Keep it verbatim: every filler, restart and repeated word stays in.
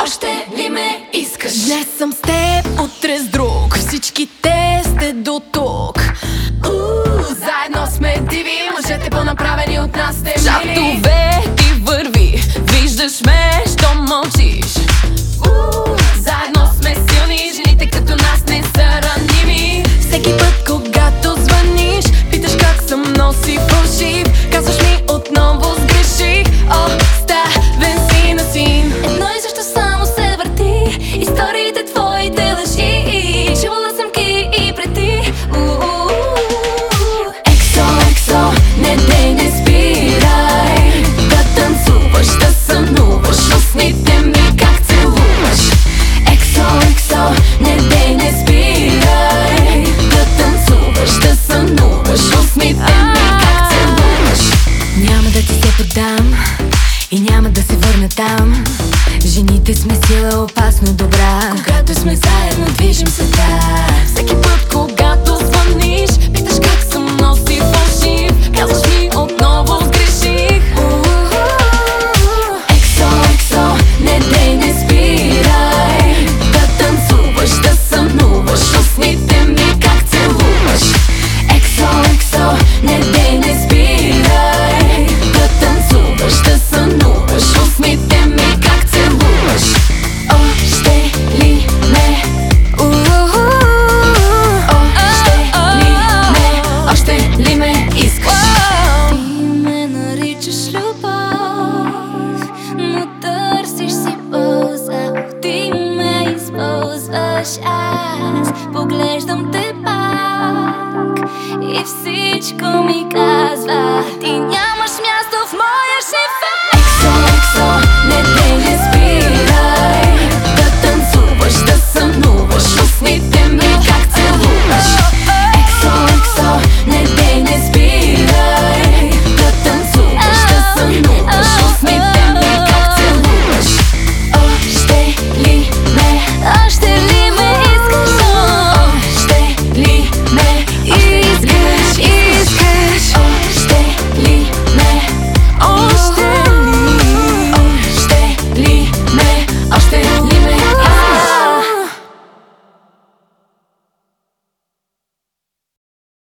Още ли ме искаш? Днес съм с теб, утре с друг. Всички те сте до тук. Заедно сме диви, мъжете по-направени от нас сте мили. Чатове ти върви, виждаш ме, що мълчиш. Заедно сме силни, жените като нас не са раними. Всеки път, когато звъниш, питаш как съм, но си фалшив. Казваш ми отново сгреших, оставен си на син. Едно и също само се върти, историите твоите лъжи. Чувала съм ки и преди. Ексо, ексо, не дей, не спирай да танцуваш, да сънуваш, устните ми как целуваш. Ексо, ексо, не дей, не спирай да танцуваш, да сънуваш, устните ми как целуваш. Няма да ти се поддам и няма да се върна там. Жените сме сила опасно добра. Когато сме заедно, движим света. Всеки път, когато звъниш, питаш как съм, но си фалшив. Казваш ми отново сгреших. Ексо, ексо, не дей, не спирай да танцуваш, да сънуваш, устните ми как целуваш. Ексо, ексо, не дей, не спирай да танцуваш, да сънуваш, устните ми как целуваш. Още ли ме? Още ли ме? Още ли ме искаш? Ти ме наричаш любов, но търсиш си полза. Ти ме използваш, аз поглеждам те пак и всичко ми казва: ти няма